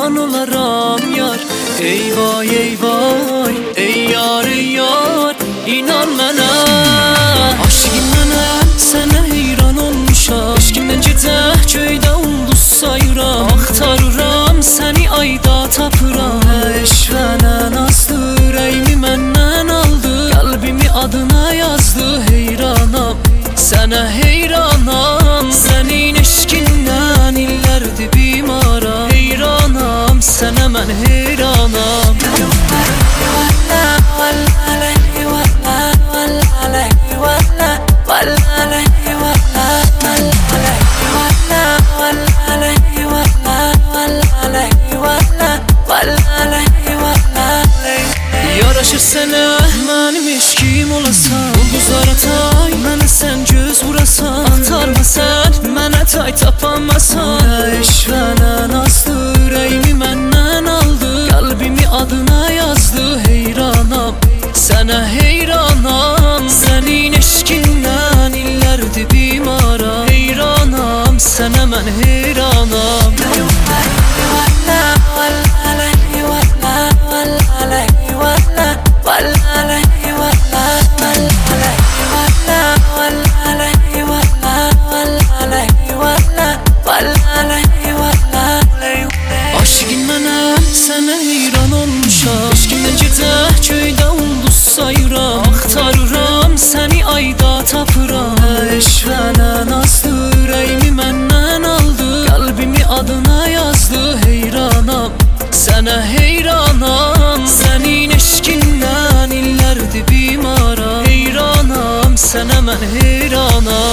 kurban olaram yar. Ey vay ey vay, ey yar ey yar, inan mənə. Aşığım mənə, sənə heyran olmuşam. Eşqimdən gecə göydə ulduz sayıram. Axtarıram səni ayda tapıram. Eşvənə nazlı ürəyimi məndən aldı, qəlbimi adına yazdı. Heyranam, sənə heyranam, sənin eşqindən illərdir bimaram. Heyranam, sənə mən heyranam. Yaraşır sənə mənim eşqim olasan. Ulduzlara tay, mənə sən göz vurasan. Axtarma sən, mənə tay tapanmasan. Eşvənə nazlı ürəyimi məndən aldı, qəlbimi adına yazdı. Heyranam, sənə heyranam, sənin eşqindən illərdir bimaram. Heyranam, sənə mən heyranam. Aşığım mənə, sənə heyran olmuşam. Eşqimdən gecə göydə ulduz sayıram. Axtarıram səni ayda tapıram. Eşvənə nazlı ürəyimi məndən aldı, qəlbimi adına yazdı. Heyranam, sənə heyranam, sənin eşqindən illərdir bimaram. Heyranam, sənə mən heyranam.